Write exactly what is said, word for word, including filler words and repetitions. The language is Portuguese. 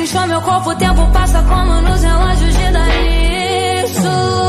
inchou meu corpo, o tempo passa como nos relógios de dar isso.